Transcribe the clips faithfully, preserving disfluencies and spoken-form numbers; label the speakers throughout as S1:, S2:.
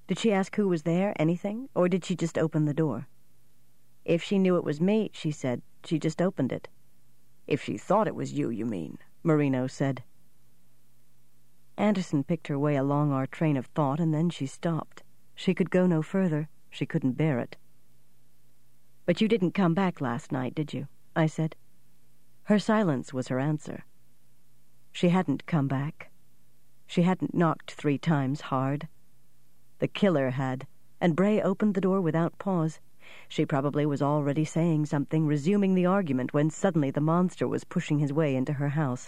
S1: Did she ask who was there, anything, or did she just open the door? If she knew it was me, she said, she just opened it.
S2: If she thought it was you, you mean, Marino said.
S1: Anderson picked her way along our train of thought, and then she stopped. She could go no further. She couldn't bear it. But you didn't come back last night, did you? I said. Her silence was her answer. She hadn't come back. She hadn't knocked three times hard. The killer had, and Bray opened the door without pause. She probably was already saying something, resuming the argument, when suddenly the monster was pushing his way into her house.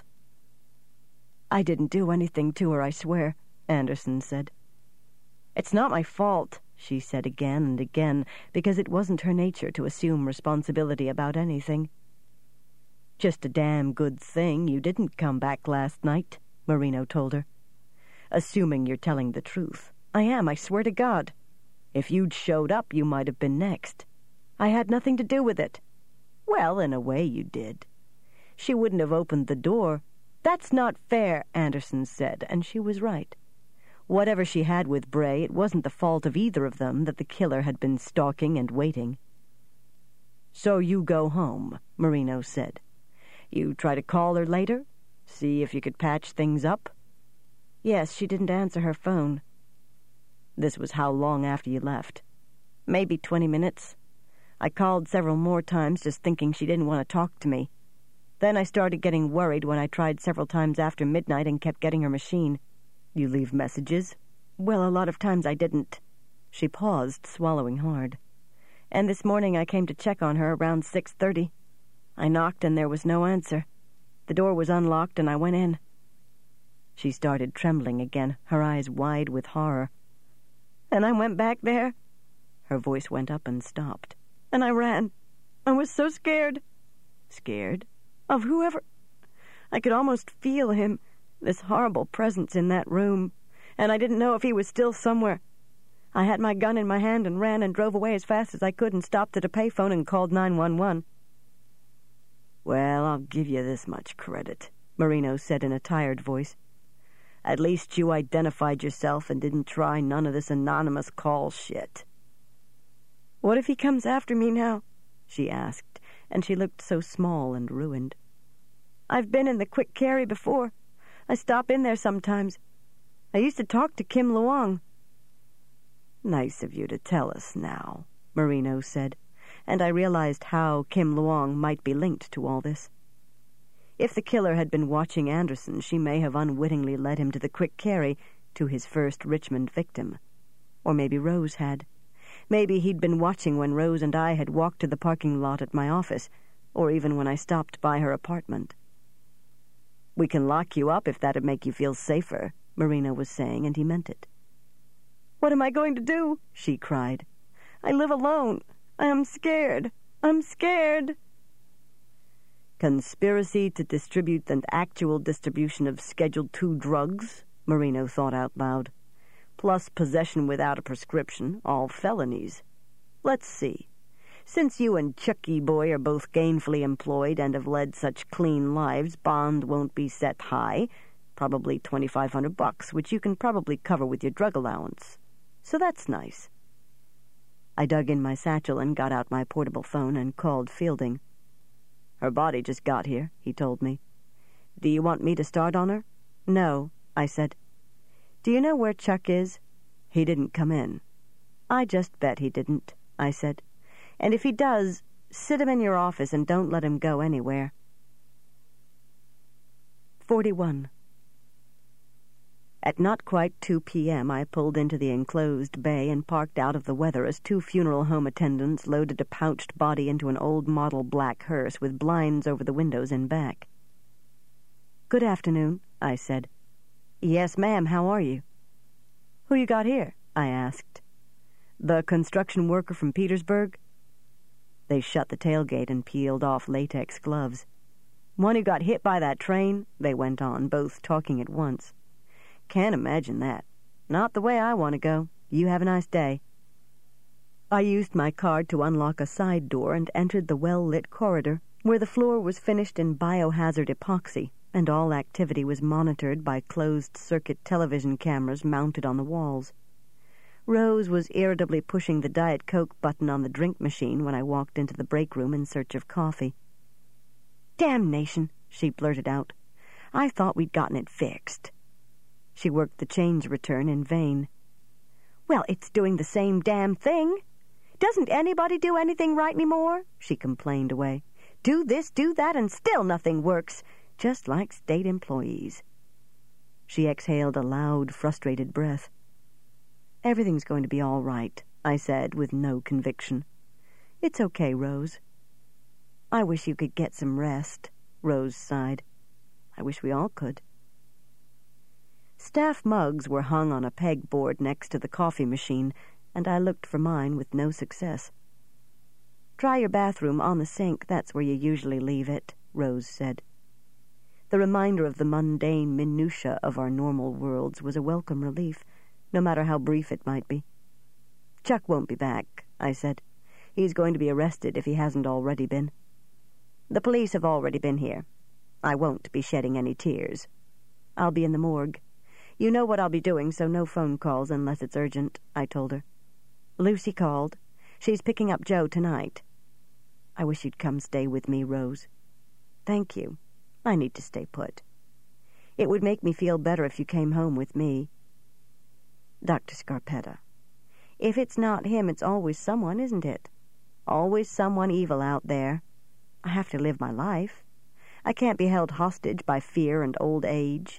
S1: I didn't do anything to her, I swear, Anderson said. It's not my fault, she said again and again, because it wasn't her nature to assume responsibility about anything. Just a damn good thing you didn't come back last night, Marino told her. Assuming you're telling the truth. I am, I swear to God. If you'd showed up, you might have been next. I had nothing to do with it. Well, in a way you did. She wouldn't have opened the door. That's not fair, Anderson said, and she was right. Whatever she had with Bray, it wasn't the fault of either of them that the killer had been stalking and waiting. So you go home, Marino said. You try to call her later? See if you could patch things up? Yes, she didn't answer her phone. This was how long after you left? Maybe twenty minutes. I called several more times, just thinking she didn't want to talk to me. Then I started getting worried when I tried several times after midnight and kept getting her machine. You leave messages? Well, a lot of times I didn't. She paused, swallowing hard. And this morning I came to check on her around six thirty. I knocked and there was no answer. The door was unlocked and I went in. She started trembling again, her eyes wide with horror. And I went back there. Her voice went up and stopped. And I ran. I was so scared. Scared? Of whoever. I could almost feel him, this horrible presence in that room, and I didn't know if he was still somewhere. I had my gun in my hand and ran and drove away as fast as I could and stopped at a payphone and called nine one one. Well, I'll give you this much credit, Marino said in a tired voice. At least you identified yourself and didn't try none of this anonymous call shit. What if he comes after me now? She asked, and she looked so small and ruined. I've been in the quick carry before. I stop in there sometimes. I used to talk to Kim Luong. Nice of you to tell us now, Marino said, and I realized how Kim Luong might be linked to all this. If the killer had been watching Anderson, she may have unwittingly led him to the quick carry, to his first Richmond victim. Or maybe Rose had. Maybe he'd been watching when Rose and I had walked to the parking lot at my office, or even when I stopped by her apartment. We can lock you up if that'd make you feel safer, Marino was saying, and he meant it. What am I going to do? She cried. I live alone. I am scared. I'm scared. Conspiracy to distribute and actual distribution of Schedule two drugs, Marino thought out loud. Plus possession without a prescription, all felonies. Let's see. Since you and Chucky Boy are both gainfully employed and have led such clean lives, bond won't be set high, probably twenty-five hundred bucks, which you can probably cover with your drug allowance. So that's nice. I dug in my satchel and got out my portable phone and called Fielding. Her body just got here, he told me. Do you want me to start on her? No, I said. Do you know where Chuck is? He didn't come in. I just bet he didn't, I said. And if he does, sit him in your office and don't let him go anywhere. Forty-one. At not quite two p.m., I pulled into the enclosed bay and parked out of the weather as two funeral home attendants loaded a pouched body into an old model black hearse with blinds over the windows and back. Good afternoon, I said. Yes, ma'am, how are you? Who you got here? I asked. The construction worker from Petersburg? They shut the tailgate and peeled off latex gloves. One who got hit by that train, they went on, both talking at once. Can't imagine that. Not the way I want to go. You have a nice day. I used my card to unlock a side door and entered the well-lit corridor, where the floor was finished in biohazard epoxy, and all activity was monitored by closed-circuit television cameras mounted on the walls. Rose was irritably pushing the Diet Coke button on the drink machine when I walked into the break room in search of coffee. "Damnation," she blurted out. "I thought we'd gotten it fixed." She worked the change return in vain. "Well, it's doing the same damn thing. Doesn't anybody do anything right anymore?" she complained away. "Do this, do that, and still nothing works. Just like state employees." She exhaled a loud, frustrated breath. "Everything's going to be all right," I said with no conviction. "It's okay, Rose." "I wish you could get some rest," Rose sighed. "I wish we all could." Staff mugs were hung on a pegboard next to the coffee machine, and I looked for mine with no success. "Try your bathroom on the sink. That's where you usually leave it," Rose said. The reminder of the mundane minutiae of our normal worlds was a welcome relief, no matter how brief it might be. "Chuck won't be back," I said. "He's going to be arrested if he hasn't already been. The police have already been here. I won't be shedding any tears. I'll be in the morgue. You know what I'll be doing, so no phone calls unless it's urgent," I told her. "Lucy called. She's picking up Joe tonight." "I wish you'd come stay with me, Rose." "Thank you. I need to stay put. It would make me feel better if you came home with me." "Doctor Scarpetta, if it's not him, it's always someone, isn't it? Always someone evil out there. I have to live my life. I can't be held hostage by fear and old age."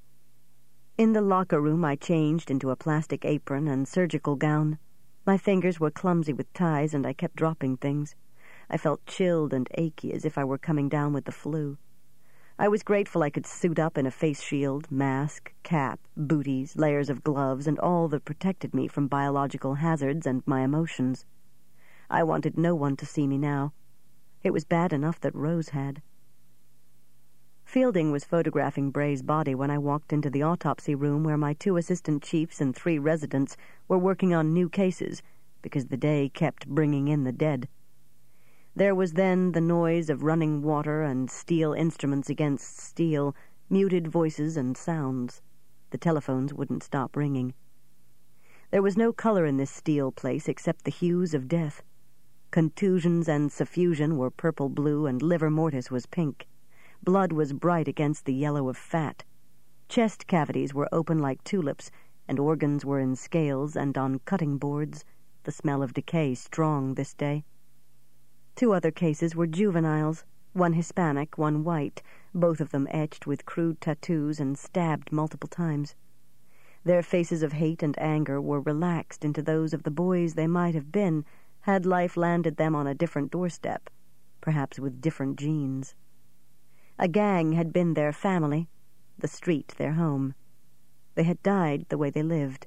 S1: In the locker room, I changed into a plastic apron and surgical gown. My fingers were clumsy with ties, and I kept dropping things. I felt chilled and achy, as if I were coming down with the flu. I was grateful I could suit up in a face shield, mask, cap, booties, layers of gloves, and all that protected me from biological hazards and my emotions. I wanted no one to see me now. It was bad enough that Rose had. Fielding was photographing Bray's body when I walked into the autopsy room where my two assistant chiefs and three residents were working on new cases because the day kept bringing in the dead. There was then the noise of running water and steel instruments against steel, muted voices and sounds. The telephones wouldn't stop ringing. There was no color in this steel place except the hues of death. Contusions and suffusion were purple-blue, and livor mortis was pink. Blood was bright against the yellow of fat. Chest cavities were open like tulips, and organs were in scales and on cutting boards, the smell of decay strong this day. Two other cases were juveniles, one Hispanic, one white, both of them etched with crude tattoos and stabbed multiple times. Their faces of hate and anger were relaxed into those of the boys they might have been had life landed them on a different doorstep, perhaps with different genes. A gang had been their family, the street their home. They had died the way they lived.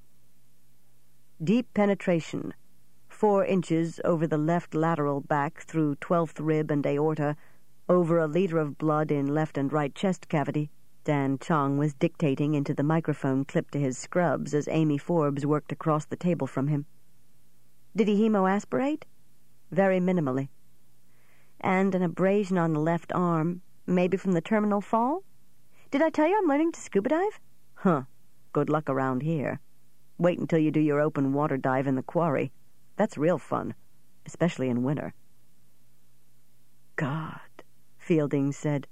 S1: Deep penetration, four inches over the left lateral back through twelfth rib and aorta, over a liter of blood in left and right chest cavity. Dan Chong was dictating into the microphone clipped to his scrubs as Amy Forbes worked across the table from him. Did he hemoaspirate? Very minimally. And an abrasion on the left arm, maybe from the terminal fall? Did I tell you I'm learning to scuba dive? Huh. Good luck around here. Wait until you do your open water dive in the quarry. That's real fun, especially in winter. God, Fielding said.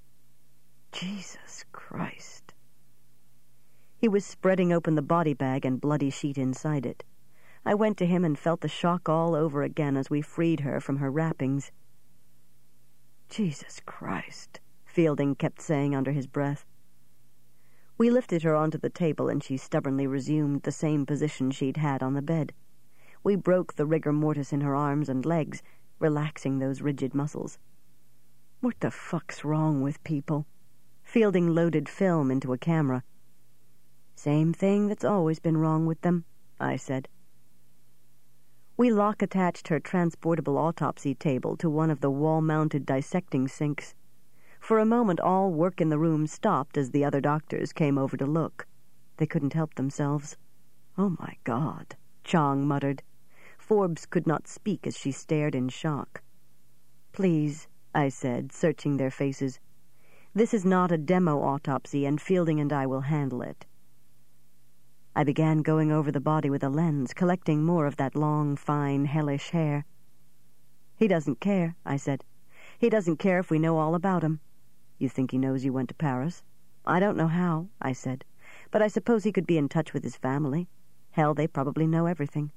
S1: Jesus Christ. He was spreading open the body bag and bloody sheet inside it. I went to him and felt the shock all over again as we freed her from her wrappings. Jesus Christ, Fielding kept saying under his breath. We lifted her onto the table, and she stubbornly resumed the same position she'd had on the bed. We broke the rigor mortis in her arms and legs, relaxing those rigid muscles. What the fuck's wrong with people? Fielding loaded film into a camera. Same thing that's always been wrong with them, I said. We lock-attached her transportable autopsy table to one of the wall-mounted dissecting sinks. For a moment, all work in the room stopped as the other doctors came over to look. They couldn't help themselves. Oh, my God, Chong muttered. Forbes could not speak as she stared in shock. Please, I said, searching their faces. This is not a demo autopsy, and Fielding and I will handle it. I began going over the body with a lens, collecting more of that long, fine, hellish hair. "He doesn't care," I said. "He doesn't care if we know all about him." "You think he knows you went to Paris?" "I don't know how," I said, "but I suppose he could be in touch with his family. Hell, they probably know everything."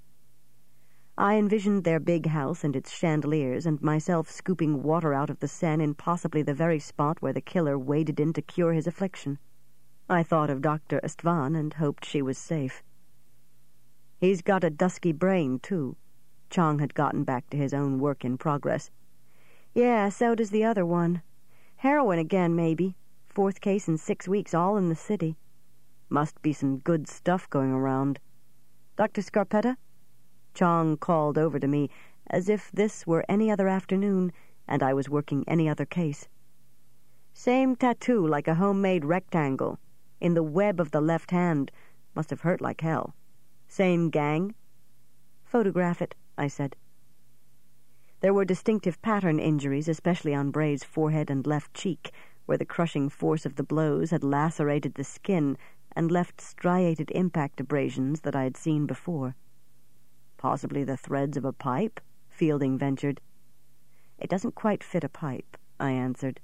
S1: I envisioned their big house and its chandeliers, and myself scooping water out of the Seine in possibly the very spot where the killer waded in to cure his affliction. I thought of Doctor Estvan and hoped she was safe. "He's got a dusky brain, too." Chong had gotten back to his own work in progress. "Yeah, so does the other one. Heroin again, maybe. Fourth case in six weeks, all in the city. Must be some good stuff going around. Doctor Scarpetta?" Chong called over to me, as if this were any other afternoon, and I was working any other case. "Same tattoo, like a homemade rectangle. In the web of the left hand. Must have hurt like hell. Same gang?" "Photograph it," I said. There were distinctive pattern injuries, especially on Bray's forehead and left cheek, where the crushing force of the blows had lacerated the skin and left striated impact abrasions that I had seen before. "Possibly the threads of a pipe?" Fielding ventured. "It doesn't quite fit a pipe," I answered.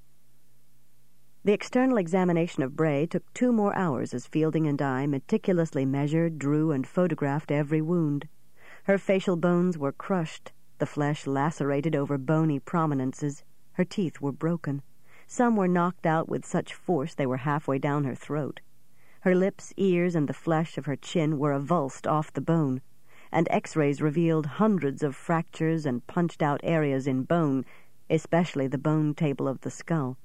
S1: The external examination of Bray took two more hours as Fielding and I meticulously measured, drew, and photographed every wound. Her facial bones were crushed, the flesh lacerated over bony prominences. Her teeth were broken. Some were knocked out with such force they were halfway down her throat. Her lips, ears, and the flesh of her chin were avulsed off the bone, and X-rays revealed hundreds of fractures and punched-out areas in bone, especially the bone table of the skull.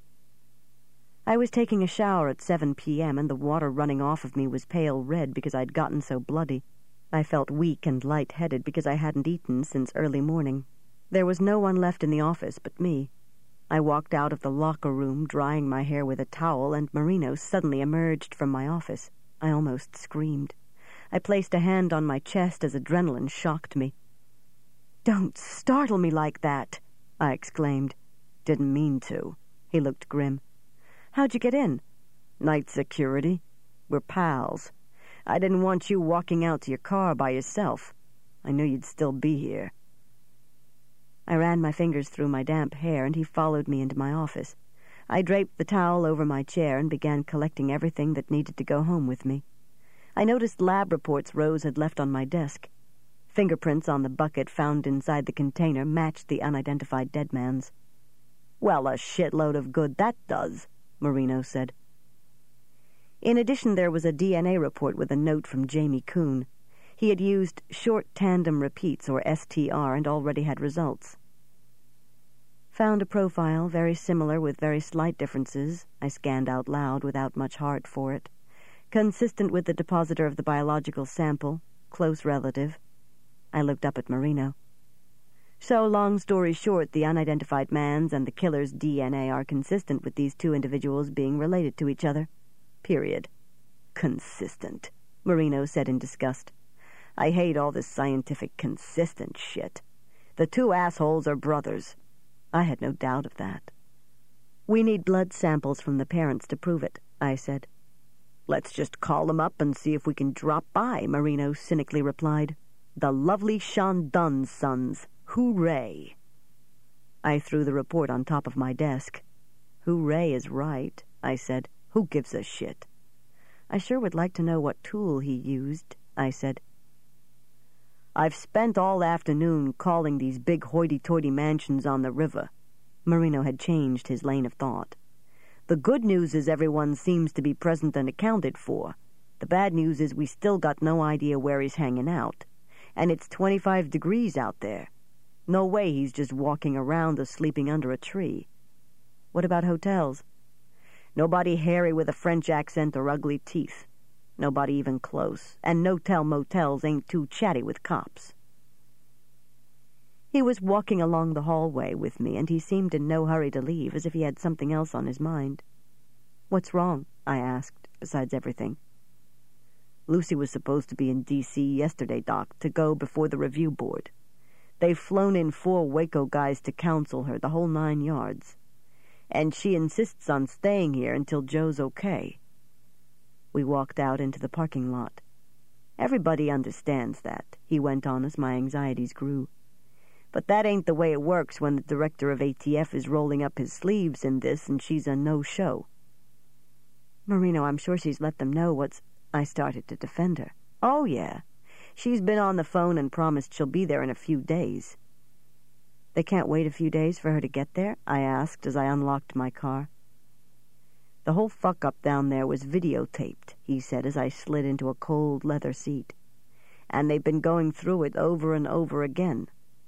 S1: I was taking a shower at seven p.m., and the water running off of me was pale red because I'd gotten so bloody. I felt weak and light-headed because I hadn't eaten since early morning. There was no one left in the office but me. I walked out of the locker room, drying my hair with a towel, and Marino suddenly emerged from my office. I almost screamed. I placed a hand on my chest as adrenaline shocked me. "Don't startle me like that," I exclaimed. "Didn't mean to." He looked grim. "How'd you get in?" "Night security. We're pals. I didn't want you walking out to your car by yourself. I knew you'd still be here." I ran my fingers through my damp hair, and he followed me into my office. I draped the towel over my chair and began collecting everything that needed to go home with me. I noticed lab reports Rose had left on my desk. Fingerprints on the bucket found inside the container matched the unidentified dead man's. "Well, a shitload of good that does," Marino said. In addition, there was a D N A report with a note from Jamie Kuhn. He had used short tandem repeats, or S T R, and already had results. "Found a profile, very similar with very slight differences," I scanned out loud without much heart for it. "Consistent with the depositor of the biological sample, close relative." I looked up at Marino. "So, long story short, the unidentified man's and the killer's D N A are consistent with these two individuals being related to each other. Period." "Consistent," Marino said in disgust. "I hate all this scientific consistent shit. The two assholes are brothers." I had no doubt of that. "We need blood samples from the parents to prove it," I said. "Let's just call them up and see if we can drop by," Marino cynically replied. "The lovely Sean Dunn's sons. Hooray!" I threw the report on top of my desk. "Hooray is right," I said. "Who gives a shit?" "I sure would like to know what tool he used," I said. "I've spent all afternoon calling these big hoity-toity mansions on the river." Marino had changed his lane of thought. "The good news is everyone seems to be present and accounted for. The bad news is we still got no idea where he's hanging out. And it's twenty-five degrees out there. No way he's just walking around or sleeping under a tree." "What about hotels?" "Nobody hairy with a French accent or ugly teeth. Nobody even close. And no-tell motels ain't too chatty with cops." He was walking along the hallway with me, and he seemed in no hurry to leave, as if he had something else on his mind. "What's wrong?" I asked, besides everything. "Lucy was supposed to be in D C yesterday, Doc, to go before the review board. They've flown in four Waco guys to counsel her, the whole nine yards. And she insists on staying here until Joe's okay." We walked out into the parking lot. "Everybody understands that," he went on as my anxieties grew. "But that ain't the way it works when the director of A T F is rolling up his sleeves in this and she's a no-show." "Marino, I'm sure she's let them know what's—" I started to defend her. "Oh, yeah. She's been on the phone and promised she'll be there in a few days." "They can't wait a few days for her to get there?" I asked as I unlocked my car. "The whole fuck-up down there was videotaped," he said as I slid into a cold leather seat. "And they've been going through it over and over again."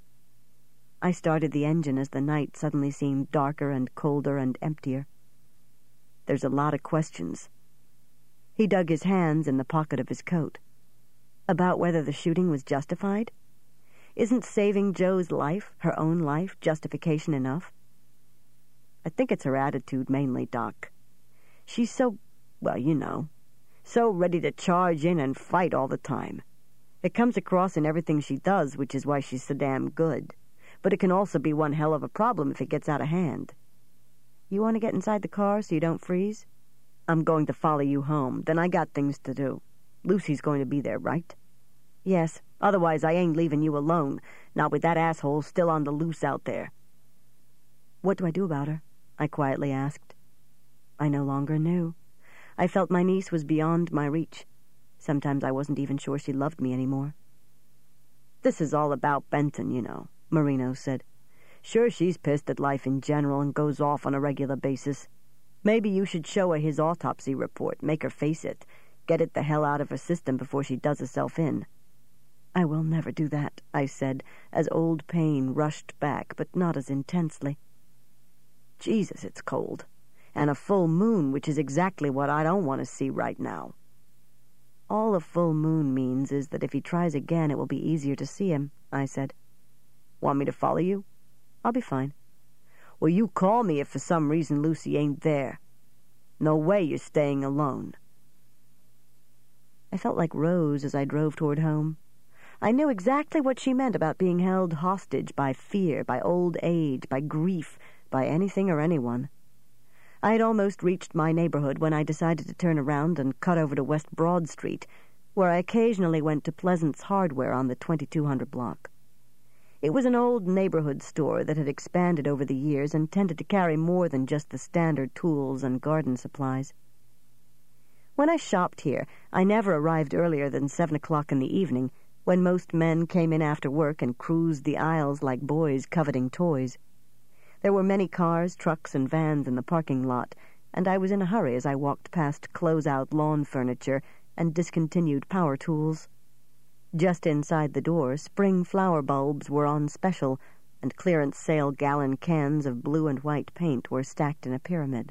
S1: I started the engine as the night suddenly seemed darker and colder and emptier. "There's a lot of questions." He dug his hands in the pocket of his coat. "About whether the shooting was justified? Isn't saving Joe's life, her own life, justification enough?" "I think it's her attitude mainly, Doc. She's so, well, you know, so ready to charge in and fight all the time. It comes across in everything she does, which is why she's so damn good. But it can also be one hell of a problem if it gets out of hand. You want to get inside the car so you don't freeze? I'm going to follow you home. Then I got things to do. Lucy's going to be there, right?" "Yes. Otherwise I ain't leaving you alone, not with that asshole still on the loose out there." "What do I do about her?" I quietly asked. I no longer knew. I felt my niece was beyond my reach. Sometimes I wasn't even sure she loved me anymore. "This is all about Benton, you know," Marino said. "Sure, she's pissed at life in general and goes off on a regular basis. Maybe you should show her his autopsy report, make her face it, get it the hell out of her system before she does herself in." "I will never do that," I said, as old pain rushed back, but not as intensely. "Jesus, it's cold. And a full moon, which is exactly what I don't want to see right now." "All a full moon means is that if he tries again, it will be easier to see him," I said. "Want me to follow you?" "I'll be fine." "Well, you call me if for some reason Lucy ain't there. No way you're staying alone." I felt like Rose as I drove toward home. I knew exactly what she meant about being held hostage by fear, by old age, by grief, by anything or anyone. I had almost reached my neighborhood when I decided to turn around and cut over to West Broad Street, where I occasionally went to Pleasant's Hardware on the twenty-two hundred block. It was an old neighborhood store that had expanded over the years and tended to carry more than just the standard tools and garden supplies. When I shopped here, I never arrived earlier than seven o'clock in the evening, when most men came in after work and cruised the aisles like boys coveting toys. There were many cars, trucks, and vans in the parking lot, and I was in a hurry as I walked past close-out lawn furniture and discontinued power tools. Just inside the door, spring flower bulbs were on special, and clearance sale gallon cans of blue and white paint were stacked in a pyramid.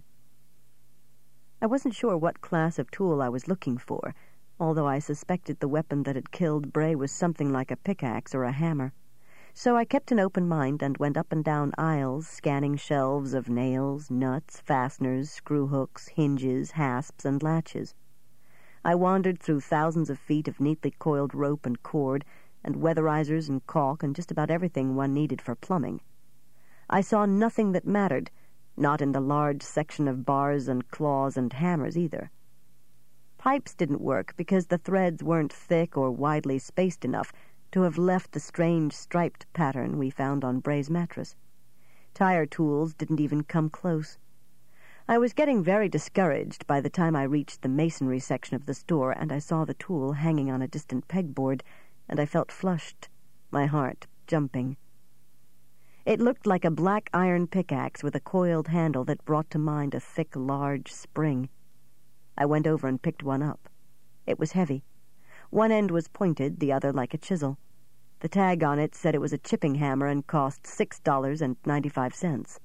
S1: I wasn't sure what class of tool I was looking for, although I suspected the weapon that had killed Bray was something like a pickaxe or a hammer. So I kept an open mind and went up and down aisles, scanning shelves of nails, nuts, fasteners, screw hooks, hinges, hasps, and latches. I wandered through thousands of feet of neatly coiled rope and cord, and weatherizers and caulk and just about everything one needed for plumbing. I saw nothing that mattered, not in the large section of bars and claws and hammers either. Pipes didn't work because the threads weren't thick or widely spaced enough to have left the strange striped pattern we found on Bray's mattress. Tire tools didn't even come close. I was getting very discouraged by the time I reached the masonry section of the store, and I saw the tool hanging on a distant pegboard, and I felt flushed, my heart jumping. It looked like a black iron pickaxe with a coiled handle that brought to mind a thick, large spring. I went over and picked one up. It was heavy. One end was pointed, the other like a chisel. The tag on it said it was a chipping hammer and cost six dollars and ninety-five cents.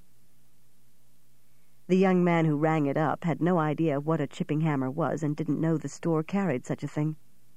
S1: The young man who rang it up had no idea what a chipping hammer was and didn't know the store carried such a thing.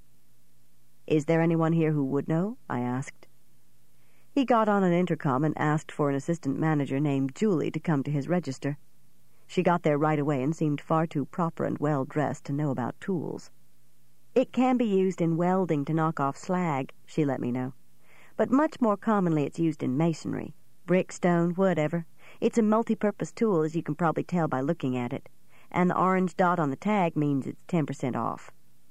S1: "Is there anyone here who would know?" I asked. He got on an intercom and asked for an assistant manager named Julie to come to his register. She got there right away and seemed far too proper and well-dressed to know about tools. "It can be used in welding to knock off slag," she let me know. "But much more commonly it's used in masonry. Brick, stone, whatever. It's a multi-purpose tool, as you can probably tell by looking at it. and the orange dot on the tag means it's ten percent off.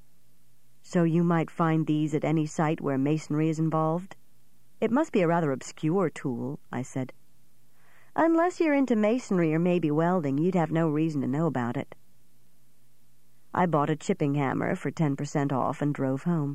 S1: So you might find these at any site where masonry is involved? It must be a rather obscure tool, I said. Unless you're into masonry or maybe welding, you'd have no reason to know about it. I bought a chipping hammer for ten percent off and drove home.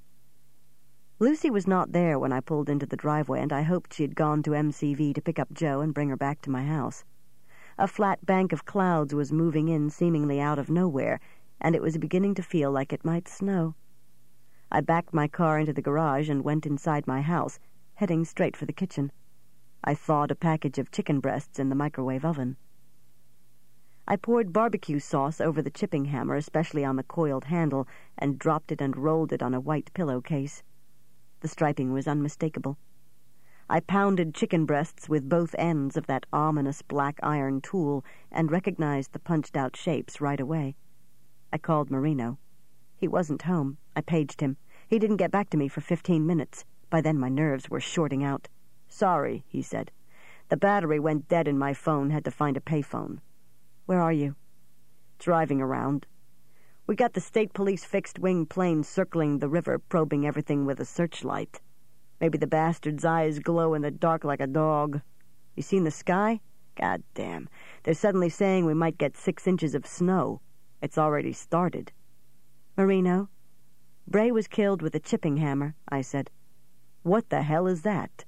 S1: Lucy was not there when I pulled into the driveway, and I hoped she had gone to M C V to pick up Jo and bring her back to my house. A flat bank of clouds was moving in seemingly out of nowhere, and it was beginning to feel like it might snow. I backed my car into the garage and went inside my house, heading straight for the kitchen. I thawed a package of chicken breasts in the microwave oven. I poured barbecue sauce over the chipping hammer, especially on the coiled handle, and dropped it and rolled it on a white pillowcase. The striping was unmistakable. I pounded chicken breasts with both ends of that ominous black iron tool and recognized the punched-out shapes right away. I called Marino. He wasn't home. I paged him. He didn't get back to me for fifteen minutes. By then my nerves were shorting out. "Sorry," he said. "The battery went dead in my phone. Had to find a payphone." "Where are you?" "Driving around. We got the state police fixed-wing plane circling the river, probing everything with a searchlight. Maybe the bastard's eyes glow in the dark like a dog. You seen the sky? God damn. They're suddenly saying we might get six inches of snow. It's already started." "Marino, Bray was killed with a chipping hammer," I said. "What the hell is that?"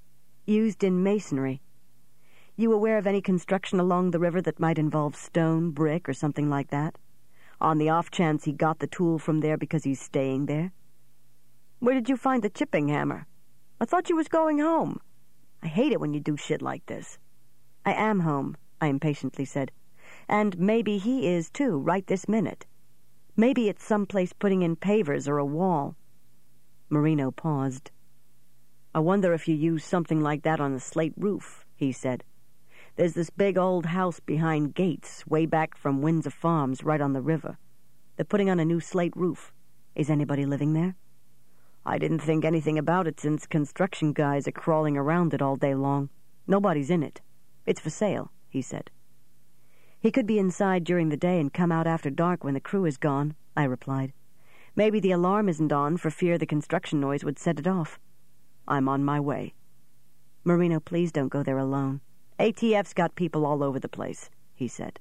S1: "Used in masonry. You aware of any construction along the river that might involve stone, brick, or something like that? On the off chance he got the tool from there because he's staying there?" "Where did you find the chipping hammer? I thought you was going home. I hate it when you do shit like this." "I am home," I impatiently said. "And maybe he is, too, right this minute. Maybe it's someplace putting in pavers or a wall." Marino paused. "I wonder if you use something like that on a slate roof," he said. "There's this big old house behind gates, way back from Windsor Farms, right on the river. They're putting on a new slate roof. Is anybody living there?" "I didn't think anything about it since construction guys are crawling around it all day long. Nobody's in it. It's for sale," he said. "He could be inside during the day and come out after dark when the crew is gone," I replied. "Maybe the alarm isn't on for fear the construction noise would set it off." "I'm on my way." "Marino, please don't go there alone. A T F's got people all over the place," he said.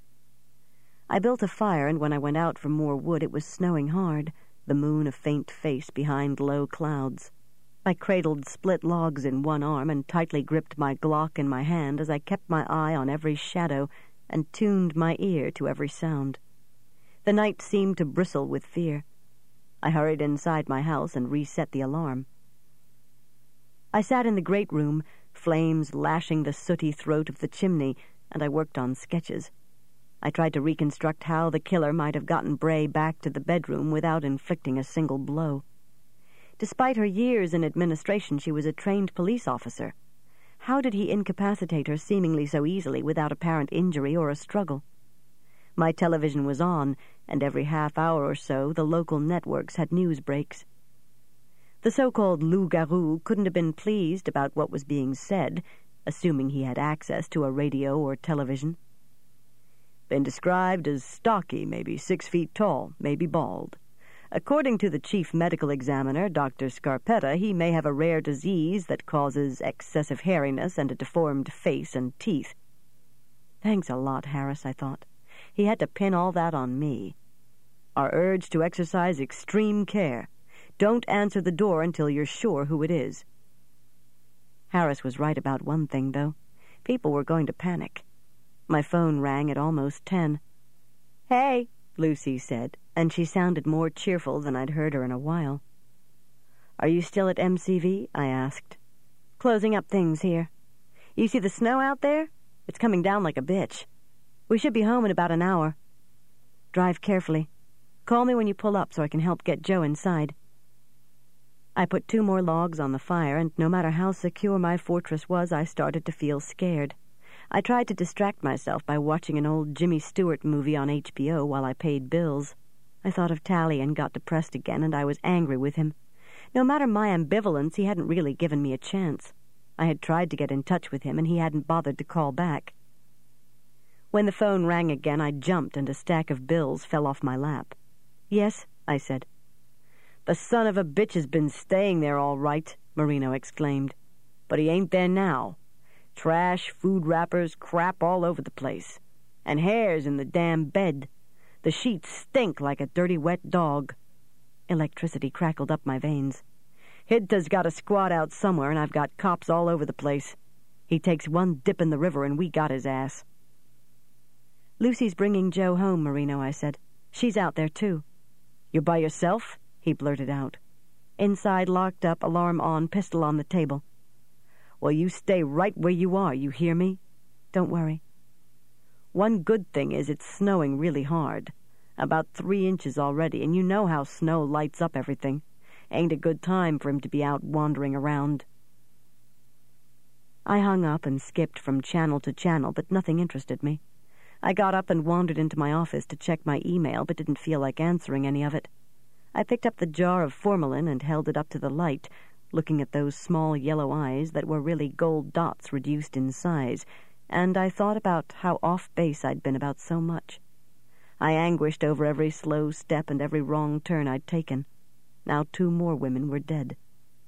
S1: I built a fire, and when I went out for more wood it was snowing hard, the moon a faint face behind low clouds. I cradled split logs in one arm and tightly gripped my Glock in my hand as I kept my eye on every shadow and tuned my ear to every sound. The night seemed to bristle with fear. I hurried inside my house and reset the alarm. I sat in the great room, flames lashing the sooty throat of the chimney, and I worked on sketches. I tried to reconstruct how the killer might have gotten Bray back to the bedroom without inflicting a single blow. Despite her years in administration, she was a trained police officer. How did he incapacitate her seemingly so easily without apparent injury or a struggle? My television was on, and every half hour or so the local networks had news breaks. The so-called loup-garou couldn't have been pleased about what was being said, assuming he had access to a radio or television. "Been described as stocky, maybe six feet tall, maybe bald. According to the chief medical examiner, Doctor Scarpetta, he may have a rare disease that causes excessive hairiness and a deformed face and teeth." Thanks a lot, Harris, I thought. He had to pin all that on me. "Our urge to exercise extreme care. Don't answer the door until you're sure who it is." Harris was right about one thing, though. People were going to panic. My phone rang at almost ten. "Hey," Lucy said, and she sounded more cheerful than I'd heard her in a while. "Are you still at M C V?" I asked. "Closing up things here. You see the snow out there? It's coming down like a bitch. We should be home in about an hour. Drive carefully. Call me when you pull up so I can help get Jo inside." I put two more logs on the fire, and no matter how secure my fortress was, I started to feel scared. I tried to distract myself by watching an old Jimmy Stewart movie on H B O while I paid bills. I thought of Tally and got depressed again, and I was angry with him. No matter my ambivalence, he hadn't really given me a chance. I had tried to get in touch with him, and he hadn't bothered to call back. When the phone rang again, I jumped and a stack of bills fell off my lap. "Yes," I said. "The son of a bitch has been staying there all right," Marino exclaimed. "But he ain't there now. Trash, food wrappers, crap all over the place. And hairs in the damn bed. The sheets stink like a dirty wet dog." Electricity crackled up my veins. "Hidta's got a squad out somewhere, and I've got cops all over the place. He takes one dip in the river, and we got his ass." "Lucy's bringing Joe home, Marino," I said. "She's out there, too." "You by yourself?" he blurted out. "Inside, locked up, alarm on, pistol on the table." "Well, you stay right where you are, you hear me?" "Don't worry." "One good thing is it's snowing really hard. About three inches already, and you know how snow lights up everything. Ain't a good time for him to be out wandering around." I hung up and skipped from channel to channel, but nothing interested me. I got up and wandered into my office to check my email, but didn't feel like answering any of it. I picked up the jar of formalin and held it up to the light, looking at those small yellow eyes that were really gold dots reduced in size, and I thought about how off base I'd been about so much. I anguished over every slow step and every wrong turn I'd taken. Now two more women were dead.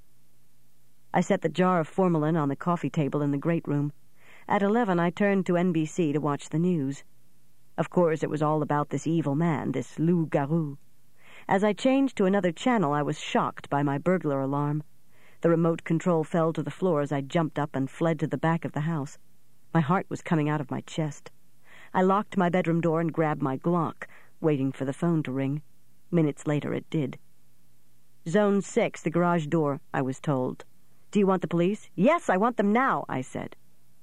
S1: I set the jar of formalin on the coffee table in the great room. At eleven, I turned to N B C to watch the news. Of course, it was all about this evil man, this Loup Garou. As I changed to another channel, I was shocked by my burglar alarm. The remote control fell to the floor as I jumped up and fled to the back of the house. My heart was coming out of my chest. I locked my bedroom door and grabbed my Glock, waiting for the phone to ring. Minutes later, it did. "Zone six, the garage door," I was told. "Do you want the police?" "Yes, I want them now," I said.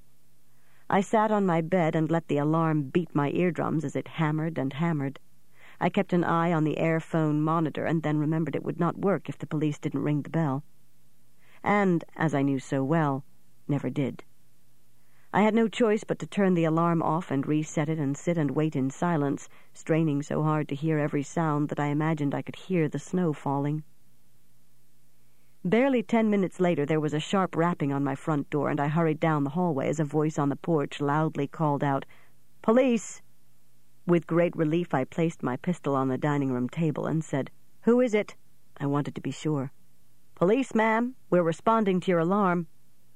S1: I sat on my bed and let the alarm beat my eardrums as it hammered and hammered. I kept an eye on the air phone monitor and then remembered it would not work if the police didn't ring the bell. And, as I knew so well, never did. I had no choice but to turn the alarm off and reset it and sit and wait in silence, straining so hard to hear every sound that I imagined I could hear the snow falling. Barely ten minutes later, there was a sharp rapping on my front door, and I hurried down the hallway as a voice on the porch loudly called out, "Police!" With great relief, I placed my pistol on the dining room table and said, "Who is it?" I wanted to be sure. "Police, ma'am. We're responding to your alarm."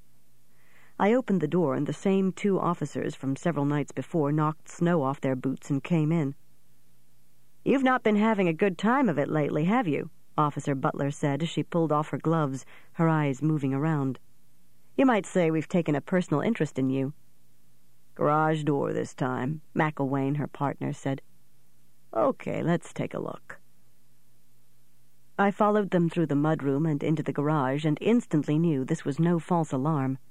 S1: I opened the door, and the same two officers from several nights before knocked snow off their boots and came in. "You've not been having a good time of it lately, have you?" Officer Butler said as she pulled off her gloves, her eyes moving around. "You might say we've taken a personal interest in you." "Garage door this time," McElwain, her partner, said. "Okay, let's take a look." I followed them through the mudroom and into the garage and instantly knew this was no false alarm.